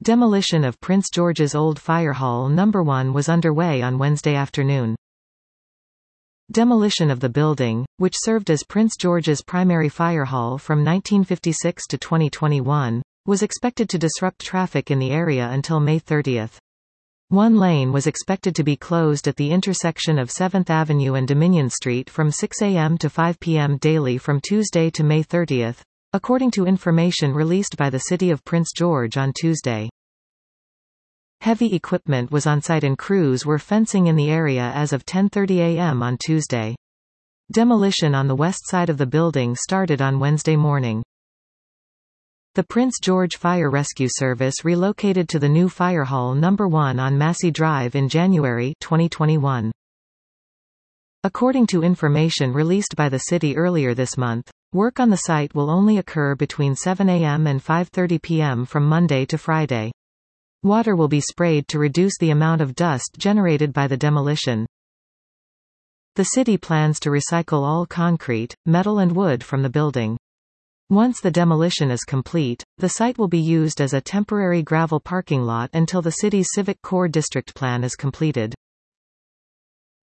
Demolition of Prince George's Old Fire Hall No. 1 was underway on Wednesday afternoon. Demolition of the building, which served as Prince George's primary fire hall from 1956 to 2021, was expected to disrupt traffic in the area until May 30. One lane was expected to be closed at the intersection of 7th Avenue and Dominion Street from 6 a.m. to 5 p.m. daily from Tuesday to May 30, according to information released by the City of Prince George on Tuesday. Heavy equipment was on site and crews were fencing in the area as of 10:30 a.m. on Tuesday. Demolition on the west side of the building started on Wednesday morning. The Prince George Fire Rescue Service relocated to the new Fire Hall No. 1 on Massey Drive in January 2021. According to information released by the city earlier this month, work on the site will only occur between 7 a.m. and 5:30 p.m. from Monday to Friday. Water will be sprayed to reduce the amount of dust generated by the demolition. The city plans to recycle all concrete, metal and wood from the building. Once the demolition is complete, the site will be used as a temporary gravel parking lot until the city's Civic Core District Plan is completed.